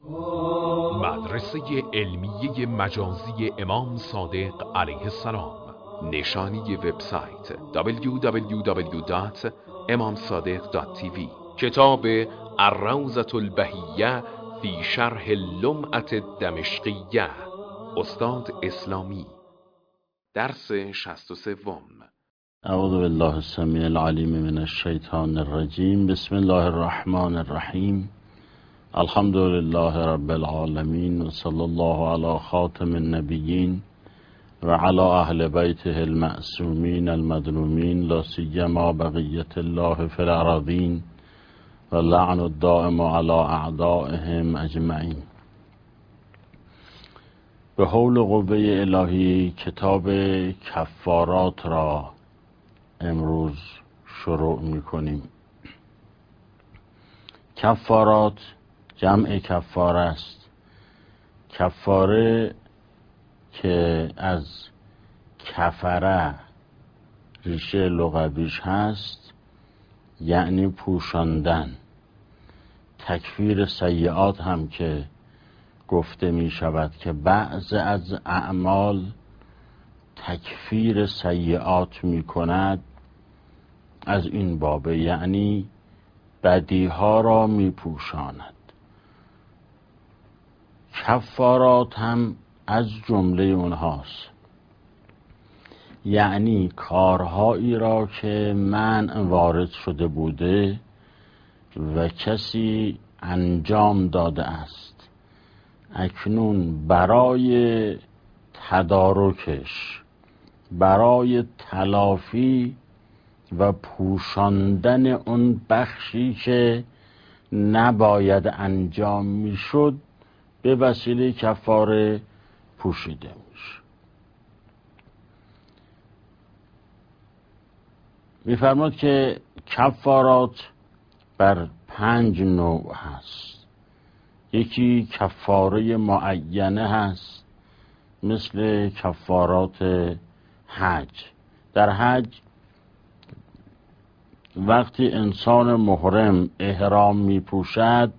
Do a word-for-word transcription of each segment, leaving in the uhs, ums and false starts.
مدرسه علمیه مجازی امام صادق علیه السلام. نشانی وبسایت دبلیو دبلیو دبلیو دات امام صادق دات تی وی. کتاب الروضة البهیة فی شرح اللمعة الدمشقیة، استاد اسلامی. درس شصت و سه. اعوذ بالله السمیع العلیم من الشیطان الرجیم. بسم الله الرحمن الرحیم. الحمد لله رب العالمین و صلی الله علی خاتم النبیین و علی اهل بیته المعصومین المظلومین، لا سیما بقیت الله فی الارضین و لعن الدائم علی اعدائهم اجمعین. به حول قوه الهی کتاب کفارات را امروز شروع می کنیم. کفارات جمع کفاره است. کفاره که از کفره ریشه لغویش هست، یعنی پوشاندن. تکفیر سیئات هم که گفته می شود که بعض از اعمال تکفیر سیئات می کند، از این بابه، یعنی بدیها را می پوشاند. کفارات هم از جمله اونهاست، یعنی کارهایی را که منع وارد شده بوده و کسی انجام داده است، اکنون برای تدارکش، برای تلافی و پوشاندن اون بخشی که نباید انجام میشد، به وسیله کفاره پوشیده میشه. میفرماد که کفارات بر پنج نوع هست. یکی کفاره معینه هست، مثل کفارات حج. در حج وقتی انسان محرم احرام می پوشد،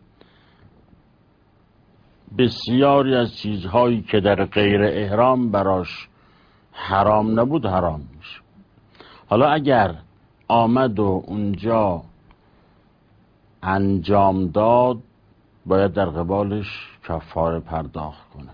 بسیاری از چیزهایی که در غیر احرام براش حرام نبود حرام میشه. حالا اگر آمد و اونجا انجام داد، باید در قبالش کفاره پرداخت کنه.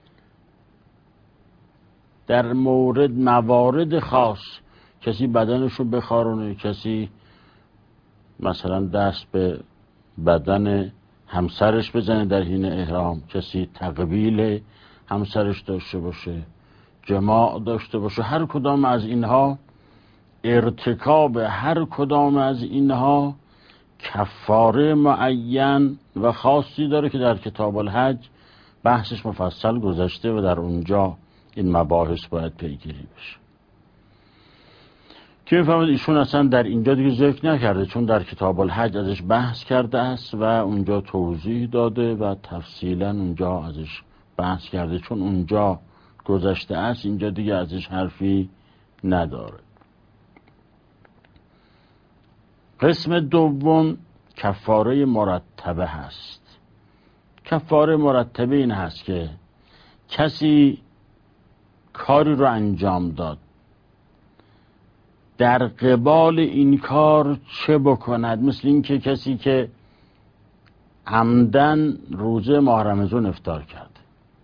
در مورد موارد خاص، کسی بدنشو بخارونه، کسی مثلا دست به بدن همسرش بزنه در حین احرام، کسی تقبیل همسرش داشته باشه، جماع داشته باشه، هر کدام از اینها، ارتکاب هر کدام از اینها کفاره معین و خاصی داره که در کتاب الحج بحثش مفصل گذشته و در اونجا این مباحث باید پیگیری بشه. که میفهمید ایشون اصلا در اینجا دیگه ذکر نکرده، چون در کتاب الحج ازش بحث کرده است و اونجا توضیح داده و تفصیلا اونجا ازش بحث کرده. چون اونجا گذشته است، اینجا دیگه ازش حرفی نداره. قسم دوم کفاره مرتبه هست. کفاره مرتبه این هست که کسی کاری رو انجام داد، در قبال این کار چه بکند؟ مثل این که کسی که عمدن روزه ماه رمضان افطار کرد،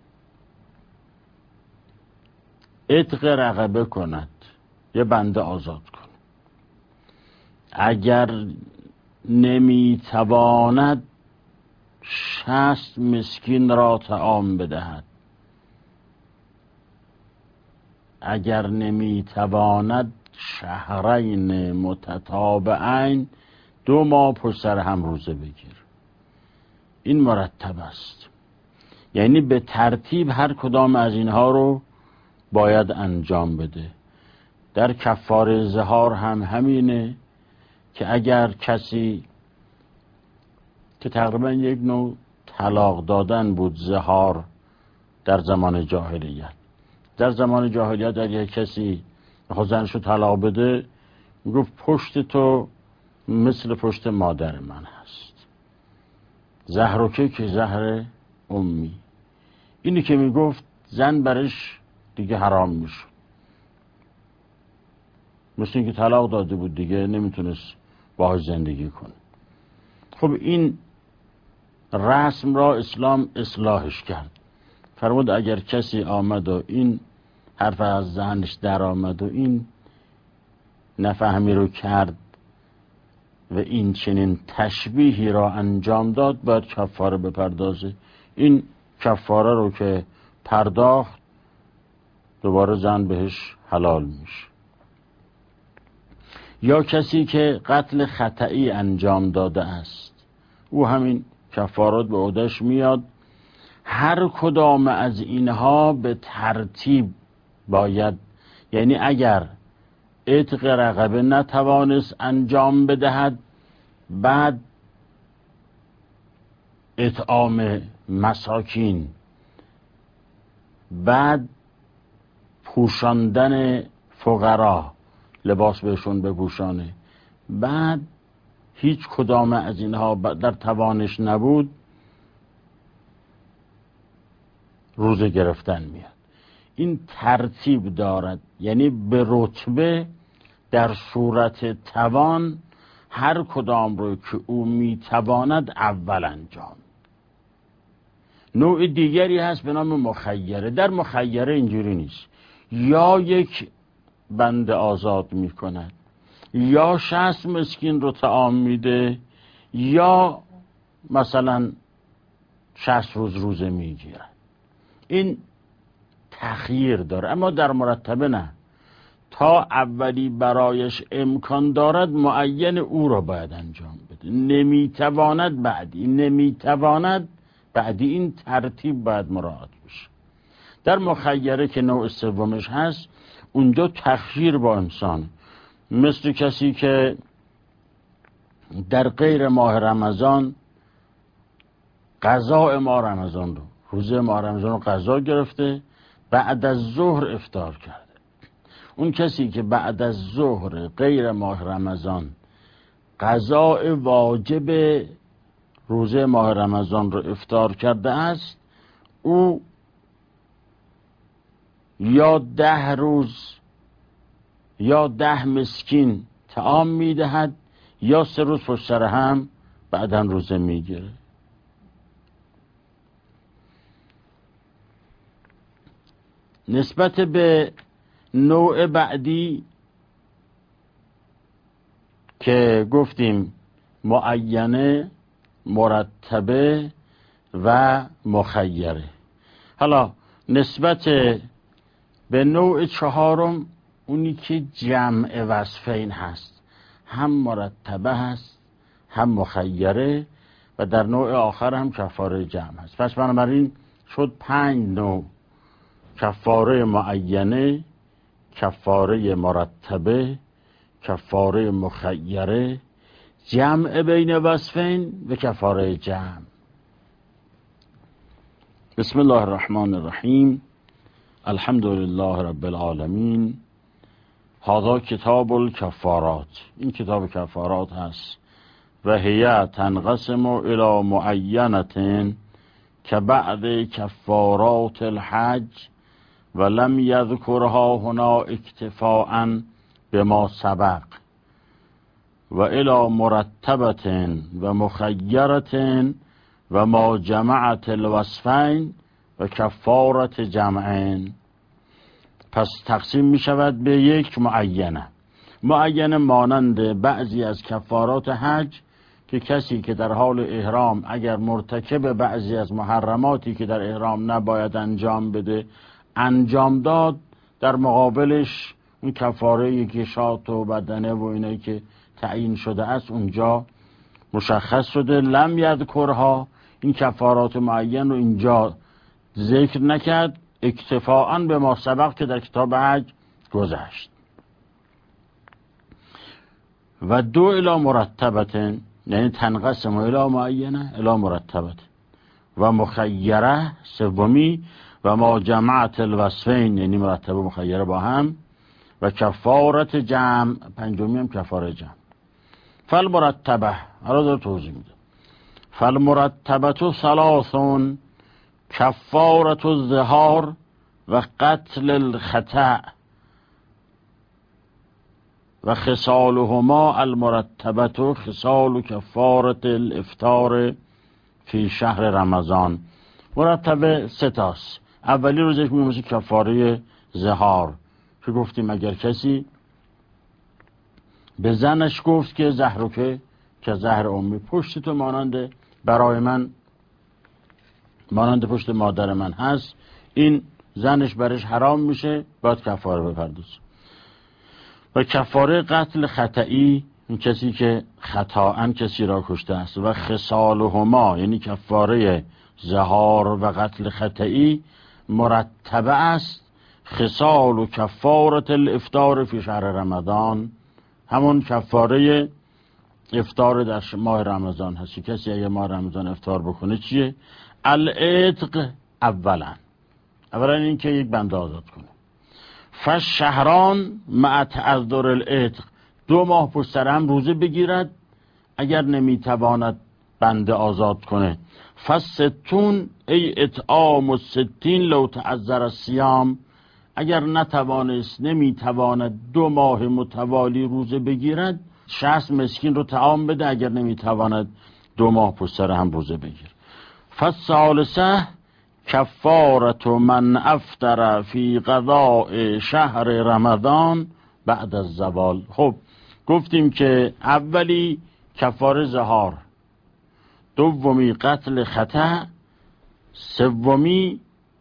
عتق رقبه کند، یه بنده آزاد کند. اگر نمیتواند شصت مسکین را طعام بدهد، اگر نمیتواند شهرین متتابعین، دو ماه پشت سر هم روزه بگیر. این مرتب است، یعنی به ترتیب هر کدام از اینها رو باید انجام بده. در کفاره ظهار هم همینه که اگر کسی، که تقریبا یک نوع طلاق دادن بود ظهار در زمان جاهلیت، در زمان جاهلیت اگر کسی میخواد زنشو طلاق بده، میگفت پشت تو مثل پشت مادر من هست. زهرکه که زهر امی. اینی که میگفت زن برش دیگه حرام میشه، مثل اینکه طلاق داده بود دیگه، نمیتونست باهاش زندگی کنه. خب این رسم را اسلام اصلاحش کرد. فرمود اگر کسی آمد و این حرف از ذهنش در آمد و این نفهمی رو کرد و این چنین تشبیهی را انجام داد، باید کفاره بپردازه. این کفاره رو که پرداخت دوباره زن بهش حلال میشه. یا کسی که قتل خطئی انجام داده است، او همین کفارات به عهده‌اش میاد. هر کدام از اینها به ترتیب باید، یعنی اگر عتق رقبه نتوانست انجام بدهد، بعد اطعام مساکین، بعد پوشاندن فقرا، لباس بهشون بپوشانه، بعد هیچ کدام از اینها در توانش نبود، روزه گرفتن میاد. این ترتیب دارد، یعنی به رتبه در صورت توان هر کدام رو که او میتواند اول انجام. نوع دیگری هست به نام مخیره. در مخیره اینجوری نیست، یا یک بنده آزاد میکند، یا شصت مسکین رو طعام میده، یا مثلا شصت روز روزه میگیرد. این تخییر داره، اما در مرتبه نه. تا اولی برایش امکان دارد معین او را باید انجام بده، نمیتواند بعدی، نمیتواند بعدی. این ترتیب باید مراعات بشه. در مخیره که نوع سومش هست، اونجا تخییر با انسان، مثل کسی که در غیر ماه رمضان قضاء ماه رمضان رو، روزه ماه رمضان رو قضا گرفته، بعد از ظهر افطار کرده. اون کسی که بعد از ظهر غیر ماه رمضان قضاء واجب روزه ماه رمضان رو افطار کرده است، او یا ده روز یا ده مسکین طعام میدهد، یا سه روز پشت سر هم بعداً روزه میگیره. نسبت به نوع بعدی که گفتیم معینه، مرتبه و مخیره. حالا نسبت به نوع چهارم، اونی که جمع وصفین هست، هم مرتبه هست هم مخیره و در نوع آخر هم کفاره جمع هست. پس بنابراین شد پنج نوع: کفاره معینه، کفاره مرتبه، کفاره مخیره، جمع بین وصفین و کفاره جمع. بسم الله الرحمن الرحیم. الحمد لله رب العالمین. هذا کتاب الکفارات. این کتاب کفارات هست. و هی تنقسم الى معینة که بعد کفارات الحج و لم یذکرها هنا اکتفاء بما سبق، و الى مرتبة و مخیرة و ما جمعت الوصفین و کفارت جمعین. پس تقسیم می شود به یک معینه. معینه مانند بعضی از کفارات حج که کسی که در حال احرام اگر مرتکب بعضی از محرماتی که در احرام نباید انجام بده انجام داد، در مقابلش اون کفاره یکی شات و بدنه و اینایی که تعیین شده است اونجا مشخص شده. لم یذکرها، این کفارات معین رو اینجا ذکر نکرد، اکتفاءً به ما سبق که در کتاب حج گذشت. و دو الی مرتبة، یعنی تنقسم الی معینه الی مرتبة، و مخیره سومی، و ما جمعت الوصفین، یعنی مرتبه مخیره با هم، و کفارت جمع پنجمی هم کفاره جمع. فالمرتبه، حالا داره توضیح میده. فالمرتبه ثلاثون، کفارت الظهار و قتل الخطأ و خصالهما المرتبت خصال کفارت الافطار فی شهر رمضان. مرتبه ستاست. اولی روزش میشه کفاره ظهار که گفتیم اگر کسی به زنش گفت که زهرک که زهر امی پشت تو مانند برای من مانند پشت مادر من هست، این زنش برش حرام میشه، باید کفاره بپردازه. و کفاره قتل خطئی، این کسی که خطااً کسی را کشته است. و خصالهما یعنی کفاره ظهار و قتل خطئی مرتبه است خصال و کفارت الافطار فی شهر رمضان، همون کفاره افطار در ماه رمضان هستی. کسی اگه ماه رمضان افطار بکنه چیه؟ العتق اولا اولا این که یک بنده آزاد کنه. فالشهران مع تعذر العتق، دو ماه پشت سر هم روزه بگیرد اگر نمیتواند بنده آزاد کنه. فستون ای اطعام و ستین لو تعذر الصیام، اگر نتوانست نمیتواند دو ماه متوالی روزه بگیرد شصت مسکین رو طعام بده اگر نمیتواند دو ماه پشت سر هم روزه بگیر. فالثالثه کفارت من افطر فی قضاء شهر رمضان بعد از زوال. خب گفتیم که اولی کفاره ظهار، دومی قتل خطأ، سومی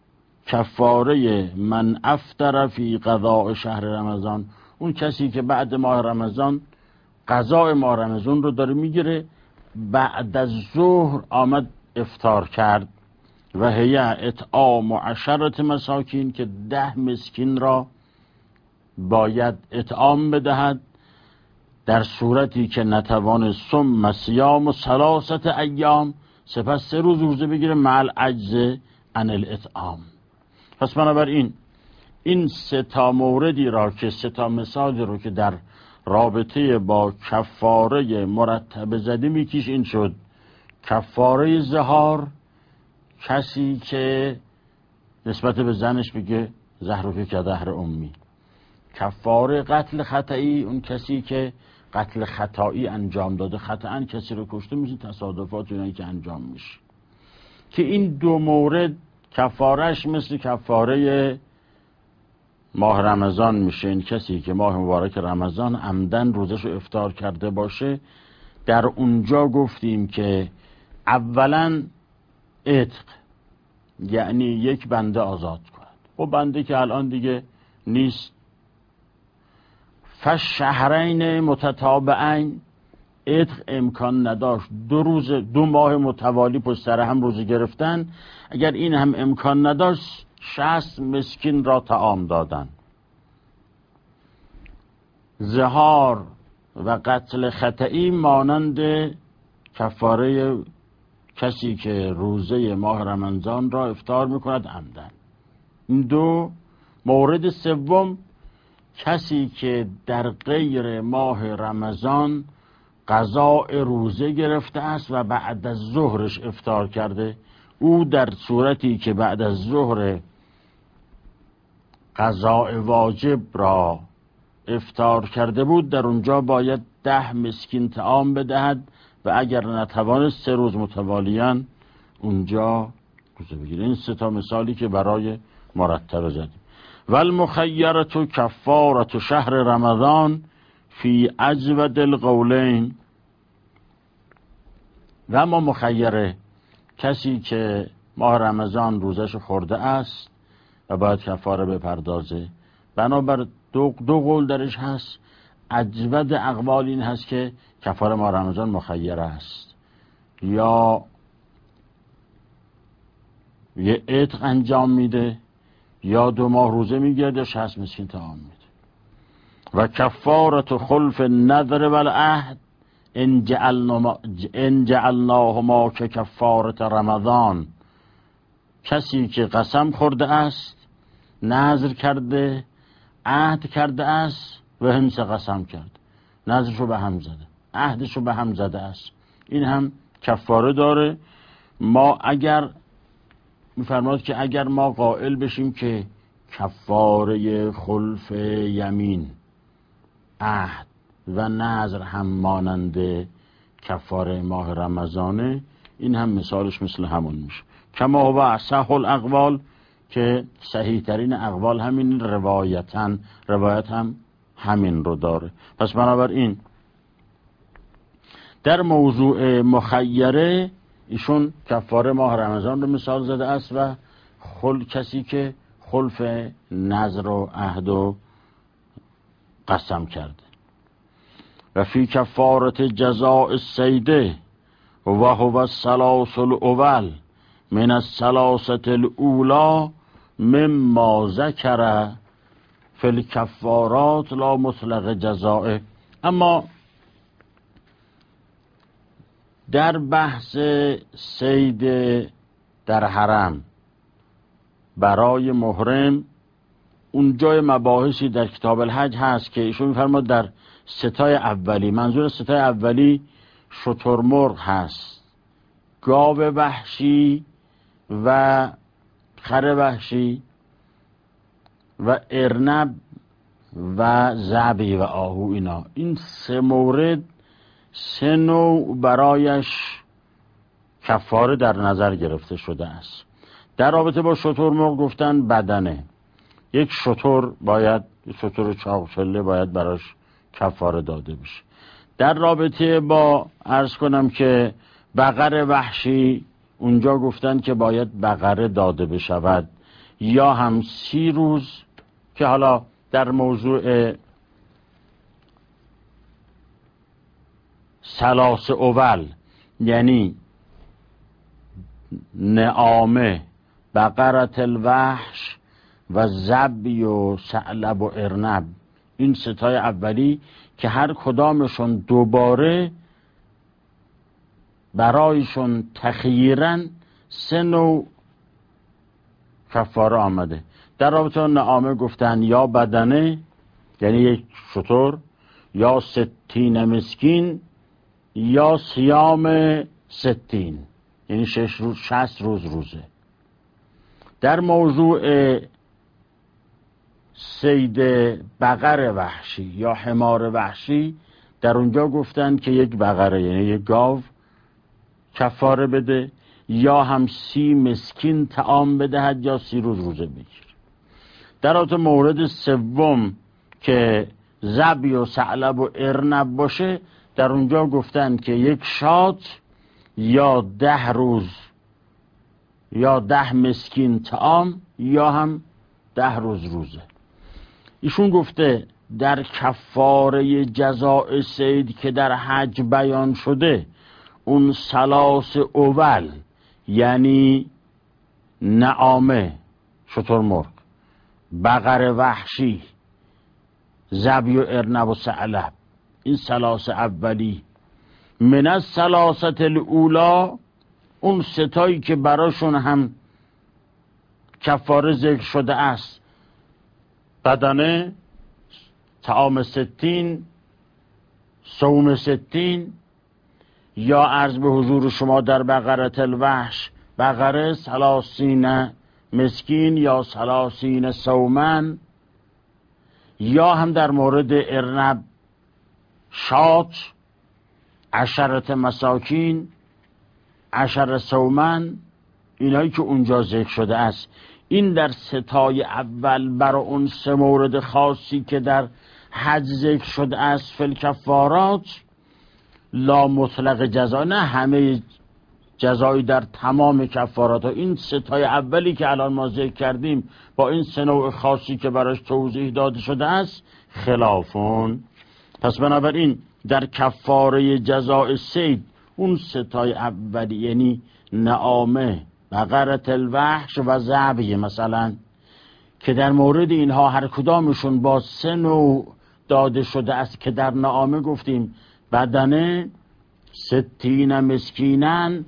کفاره من افطر فی قضاء شهر رمضان، اون کسی که بعد ماه رمضان قضاء ماه رمضان رو داره میگیره، بعد از ظهر آمد افطار کرد. و هی اطعام و عشرت مساکین، که ده مسکین را باید اطعام بدهد در صورتی که نتوان ثم صیام و ثلاثت ایام، سپس سه روز روزه بگیره مع العجز عن الاطعام. پس بنابراین این سه تا موردی را که سه تا مثالی رو که در رابطه با کفاره مرتبه زدی میکیش، این شد کفاره ظهار، کسی که نسبت به زنش بگه زهرک که زهر امی. کفاره قتل خطئی، اون کسی که قتل خطایی انجام داده، خطأً کسی رو کشته، میشه تصادفات اونایی که انجام میشه، که این دو مورد کفارش مثل کفاره ماه رمضان میشه. این کسی که ماه مبارک رمضان عمدن روزش رو افطار کرده باشه، در اونجا گفتیم که اولا عتق یعنی یک بنده آزاد کند. خب بنده که الان دیگه نیست. فالشهرین متتابعین، عتق امکان نداشت، دو روز دو ماه متوالی پشت سر هم روزه گرفتن، اگر این هم امکان نداشت شصت مسکین را طعام دادن. ظهار و قتل خطئی مانند کفاره کسی که روزه ماه رمضان را افطار میکند عمدن. این دو مورد. سوم کسی که در غیر ماه رمضان قضاء روزه گرفته است و بعد از ظهرش افطار کرده، او در صورتی که بعد از ظهر قضاء واجب را افطار کرده بود، در اونجا باید ده مسکین طعام بدهد و اگر نتوانست سه روز متوالیان اونجا روزه بگیره. این سه تا مثالی که برای مرتبه زدیم. والمخیرة کفارة شهر رمضان فی اجود القولین، و اما مخیره کسی که ماه رمضان روزش خورده است و باید کفاره بپردازه، بنابر دو, دو قول درش هست. اجود اقوال این هست که کفاره ماه رمضان مخیره است، یا یه عتق انجام میده یا دو ماه روزه میگرده شصت مسکین طعام میده. و کفارت خلف النذر والعهد ان جعلنا ان جعلناهما که کفارت رمضان، کسی که قسم خورده است، نذر کرده، عهد کرده است و همسه قسم کرد، نذرشو به هم زده، عهدشو به هم زده است، این هم کفاره داره. ما اگر میفرماد که اگر ما قائل بشیم که کفاره خلف یمین، عهد و نذر هم مانند کفاره ماه رمضانه، این هم مثالش مثل همون میشه. کما هو اصح الاقوال، که صحیح ترین اقوال همین، روایتن روایت هم همین رو داره. پس بنابراین در موضوع مخیره ایشون کفاره ماه رمضان رو مثال زده است و خل کسی که خلف نذر و عهد و قسم کرده. و فی کفارت جزاء السیده و هو الثلاث الاول من الثلاثه الاولی مما ذکر فی الکفارات لا مطلق جزاء. اما در بحث صید در حرم برای محرم، اونجای مباحثی در کتاب الحج هست که ایشون می‌فرماد در ستای اولی، منظور ستای اولی شترمرغ هست، گاو وحشی و خر وحشی و ارنب و ظبی و آهو. اینا این سه مورد، سه نوع برایش کفاره در نظر گرفته شده است. در رابطه با شترمرغ گفتن بدنه، یک شتر باید، شتر چاقچله باید براش کفاره داده بشه. در رابطه با عرض کنم که بقر وحشی، اونجا گفتن که باید بقره داده بشود یا هم سی روز، که حالا در موضوع ثلاث اول یعنی نعامه، بقرت الوحش و ذبی و ثعلب و ارنب، این ستای اولی که هر کدامشون دوباره برایشون تخییراً سه نوع کفاره آمده. در رابطه نعامه گفتن یا بدنه یعنی یک شتر، یا ستین مسکین، یا صیام ستین یعنی شش روز، شصت روز روزه. در موضوع صید بقر وحشی یا حمار وحشی، در اونجا گفتن که یک بقره یعنی یک گاو کفاره بده، یا هم سی مسکین طعام بدهد یا سی روز روزه بگیر. در رابطه مورد سوم که ذبی و ثعلب و ارنب باشه، در اونجا گفتن که یک شات یا ده روز یا ده مسکین طعام یا هم ده روز روزه. ایشون گفته در کفاره جزاء صید که در حج بیان شده، اون ثلاث اول یعنی نعامه شترمرغ، بقر وحشی، ذبی و ارنب و ثعلب، این ثلاث اولی من الثلاثه الاولی، اون ستایی که براشون هم کفاره ذکر شده است، بدنه، طعام ستین، صوم ستین، یا عرض به حضور شما در بقرة الوحش بقره ثلاثین مسکین یا ثلاثین صومن، یا هم در مورد ارنب شات عشرت مساکین عشر صومن، اینایی که اونجا ذکر شده است. این در ستای اول برای اون سه مورد خاصی که در حج ذکر شده است فی الکفارات لا مطلق جزا، نه همه جزایی در تمام کفارات ها. این ستای اولی که الان ما ذکر کردیم با این سه نوع خاصی که براش توضیح داده شده است خلافون. پس بنابراین در کفاره جزاء صید اون ستای اولی یعنی نعامه، بقرة الوحش و ذبی مثلا، که در مورد اینها هر کدامشون با سه نوع داده شده است که در نعامه گفتیم بدنه ستین مسکینن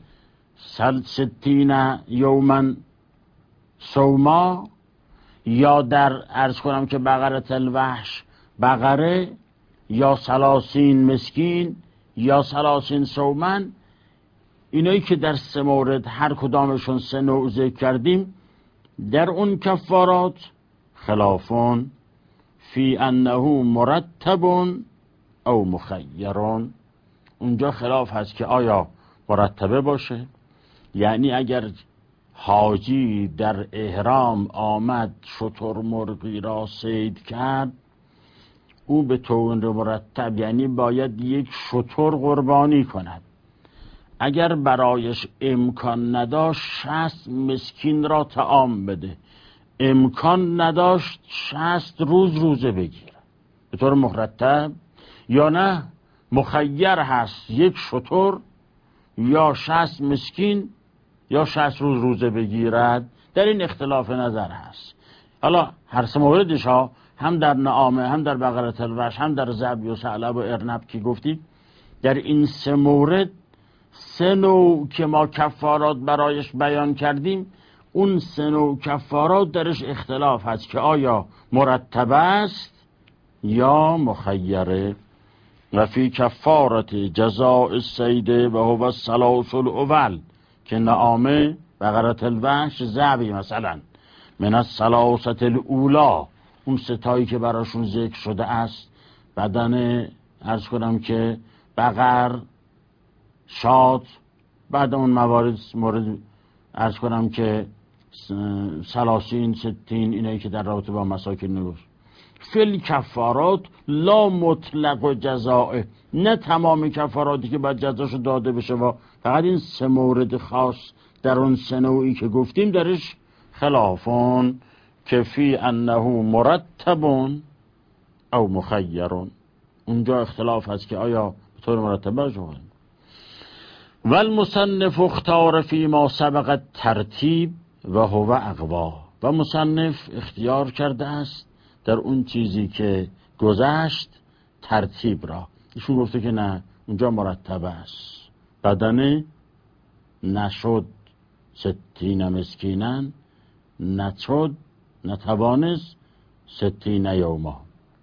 ستین یومن صوما، یا در عرض کنم که بقرة الوحش بقره یا ثلاثین مسکین یا ثلاثین صومن، اینایی که در سه مورد هر کدامشون سه نوع ذکر کردیم، در اون کفارات خلافون فی انه مرتب او مخیرون، اونجا خلاف هست که آیا مرتبه باشه، یعنی اگر حاجی در احرام آمد شتر مرغی را صید کرد، او به طور مرتب یعنی باید یک شتر قربانی کند. اگر برایش امکان نداشت شصت مسکین را طعام بده، امکان نداشت شصت روز روزه بگیره به طور مرتب، یا نه مخیر هست یک شتر یا شصت مسکین یا شصت روز روزه بگیرد. در این اختلاف نظر هست. حالا هر سه موردش ها، هم در نعامه، هم در بقره الوحش، هم در ذبی و ثعلب و ارنب که گفتیم، در این سه مورد سه نوع که ما کفارات برایش بیان کردیم، اون سه نوع کفارات درش اختلاف هست که آیا مرتب است یا مخیره. و فی کفارت جزاء الصید و هو الثلاث الاول، که نعامه، بقره الوحش، ذبی مثلا، من الثلاثه الاولی، اون ستایی که براشون ذکر شده است، بدن عرض کنم که بقر، شاد، بعد اون موارد مورد عرض کنم که سلاسین، ستین، اینایی که در رابطه با مساکن نگوش. فل کفارات لا مطلق و جزائه، نه تمام کفاراتی که باید جزاشو داده بشه، و فقط این سه مورد خاص در اون سه نوعی که گفتیم درش خلافون که فی انه مرتب او مخیرون، اونجا اختلاف هست که آیا به طور مرتب باشه. و المصنف اختار فی ما سبق ترتیب و هو اقوا، و مصنف اختیار کرده است در اون چیزی که گذشت ترتیب را. ایشون گفته که نه، اونجا مرتب است، بدنه نشد ستین مسکینن، نشد نتوانست ستین یوما،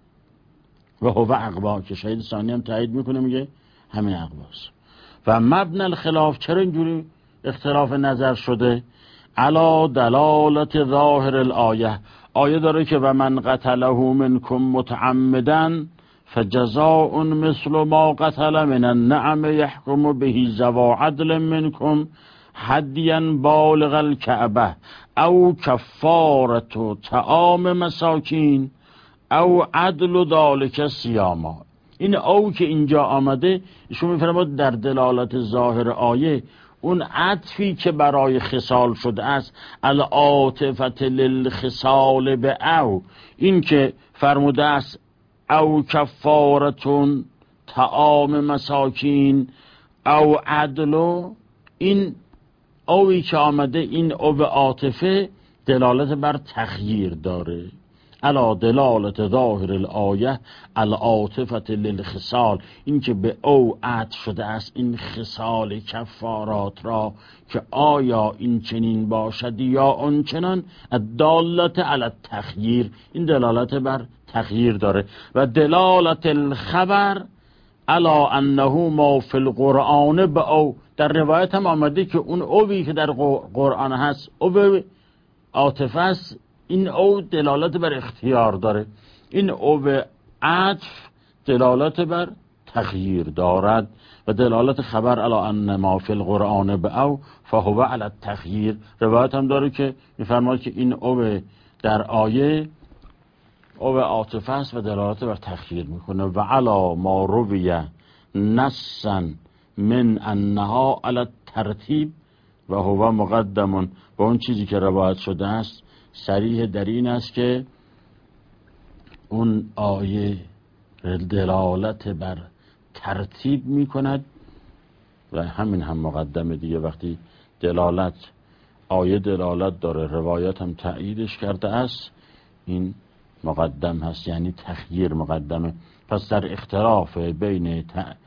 و هو اقوا که شهید ثانی هم تایید میکنه، میگه همین اقواست. و مبنی الخلاف، چرا اینجوری اختلاف نظر شده؟ علا دلالت ظاهر الآیه، آیه داره که و من قتله منکم متعمدا فجزاء مثل ما قتل من النعم یحکم به ذوی عدل منکم هدیا بالغ الکعبه او کفارة طعام مساکین او عدل ذلک صیاما. این او که اینجا آمده، ایشون میفرماید در دلالت ظاهر آیه اون عطفی که برای خصال شده است، العاطفه للخصال به او، این که فرموده است او کفارتون طعام مساکین او عدلو، این اوی که آمده، این او عاطفه دلالت بر تخییر داره. علا دلالت ظاهر الآیه العاطفه للخصال، این که به او عطف شده است این خصال کفارات را که آیا این چنین باشد یا اون چنان، الدالت علی التخییر، این دلالت بر تخییر داره. و دلالت الخبر علا انه ما فی القرآن به او، در روایت هم آمده که اون اوی که در قرآن هست او عاطفه است، این او دلالت بر اختیار داره، این او عطف دلالت بر تغییر دارد. و دلالت خبر علی ان ما فی القرآن به او فهو علی التغییر، روایت هم داره که میفرماید که این او در آیه او عاطفه است و دلالت بر تغییر میکنه. و علی ما رویه نصا من انها علی الترتیب و هو مقدم، با اون چیزی که روایت شده است صریح در این است که اون آیه دلالت بر ترتیب می کند و همین هم مقدمه دیگه. وقتی دلالت آیه دلالت داره، روایت هم تأییدش کرده است، این مقدم هست، یعنی تخییر مقدمه. پس در اختلاف بین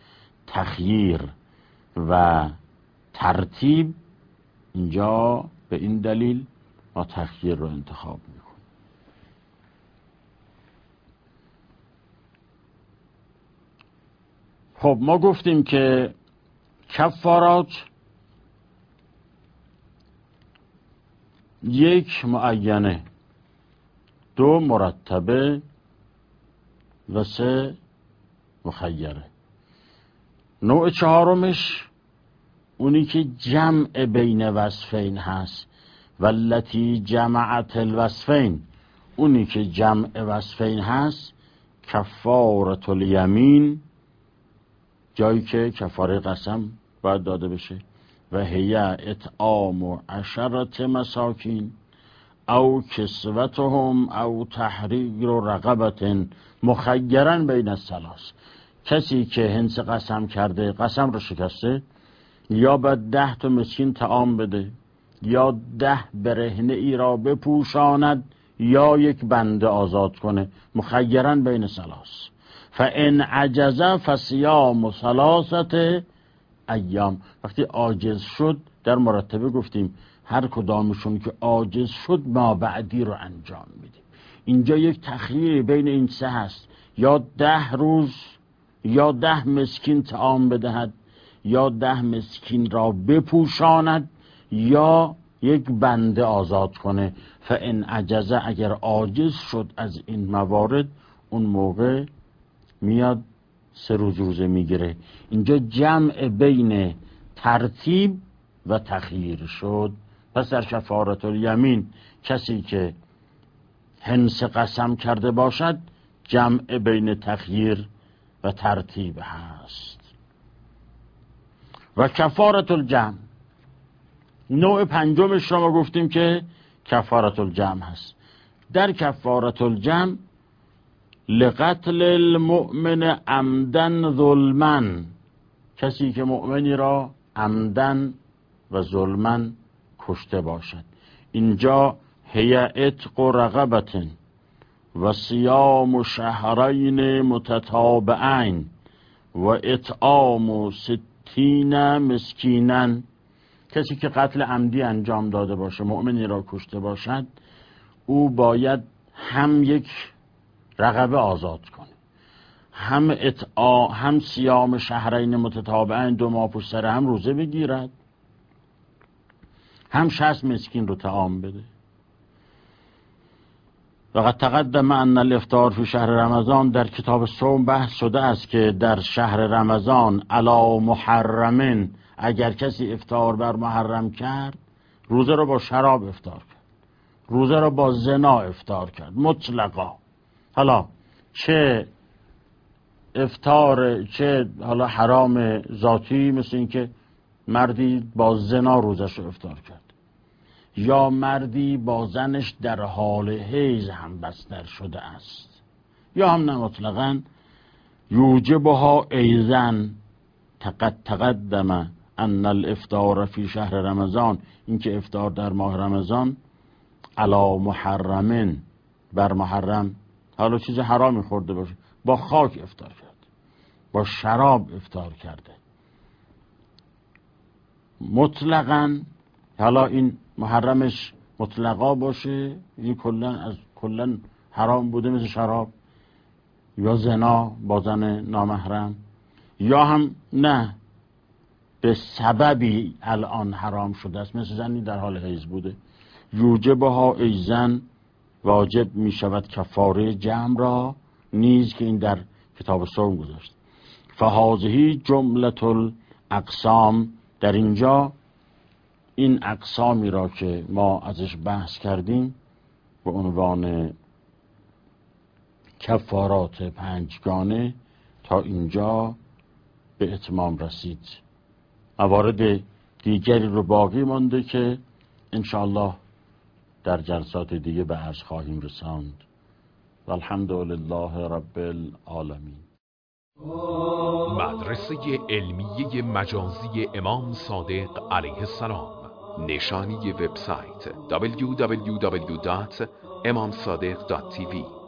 تخییر و ترتیب، اینجا به این دلیل ما تخییر رو انتخاب میکنیم. خب ما گفتیم که کفارات یک معینه، دو مرتبه و سه مخیره. نوع چهارمش اونی که جمع بین وصفین هست، والتی جمعت الوصفین، اونی که جمع وصفین هست کفارة الیمین، جایی که کفاره قسم باید داده بشه، و هی اطعام عشرة مساکین او کسوتهم او تحریر رقبة مخیرا بین الثلاث. کسی که هنس قسم کرده، قسم رو شکسته، یا باید ده تا مسکین طعام بده، یا ده برهنه ای را بپوشاند، یا یک بنده آزاد کنه، مخیرا بین ثلاث. فان عجز فصیام ثلاثه ایام. وقتی عاجز شد، در مرتبه گفتیم هر کدامشون که عاجز شد ما بعدی رو انجام میدیم. اینجا یک تخییر بین این سه هست، یا ده روز یا ده مسکین طعام بدهد، یا ده مسکین را بپوشاند، یا یک بنده آزاد کنه. فان عجز، اگر عاجز شد از این موارد، اون موقع میاد سه روز روزه میگیره. اینجا جمع بین ترتیب و تخییر شد. پس در کفارة الیمین کسی که هنس قسم کرده باشد، جمع بین تخییر و ترتیب هست. و کفارة الجمع، نوع پنجمش را ما گفتیم که کفارة الجمع هست. در کفارة الجمع لقتل المؤمن عمدن ظلمن، کسی که مؤمنی را عمدن و ظلمن کشته باشد. اینجا هی عتق رقبة و صیام شهرین متتابعین و اطعام ستین مسکینن. کسی که قتل عمدی انجام داده باشه، مؤمنی را کشته باشد، او باید هم یک رقبه آزاد کنه، هم اطعا هم صیام شهرین متتابعین، دو ماه پشت سر هم روزه بگیرد، هم شصت مسکین رو طعام بده. وقد تقدم ان الافطار فی شهر رمضان، در کتاب صوم بحث شده است که در شهر رمضان علی محرمن، اگر کسی افطار بر محرم کرد، روزه رو با شراب افطار کرد، روزه رو با زنا افطار کرد مطلقا. حالا چه افطار، چه حالا حرام ذاتی، مثل این که مردی با زنا روزش رو افطار کرد، یا مردی با زنش در حال حیض هم بستر شده است، یا هم نه مطلقاً یوجبها ایزن. تقد تقدم ان الافطار فی شهر رمضان، اینکه افطار در ماه رمضان علی محرمن، بر محرم، حالا چیز حرامی خورده باشه، با خاک افطار کرده، با شراب افطار کرده مطلقاً. حالا این محرمش مطلقا باشه، این کلن از کلن حرام بوده مثل شراب یا زنا با زن نامحرم، یا هم نه به سببی الان حرام شده است، مثل زنی در حال حیض بوده. یوجبها ایزن، واجب می شود کفاره جمع را نیز، که این در کتاب صوم گذاشت. فهذه جملة الاقسام، در اینجا این اقسامی را که ما ازش بحث کردیم به عنوان کفارات پنجگانه تا اینجا به اتمام رسید. موارد دیگری رو باقی مانده که انشاءالله در جلسات دیگه به عرض خواهیم رساند. والحمد لله رب العالمین. مدرسه علمیه مجازی امام صادق علیه السلام. نشانی وبسایت دبلیو دبلیو دبلیو دات امام صادق دات تی وی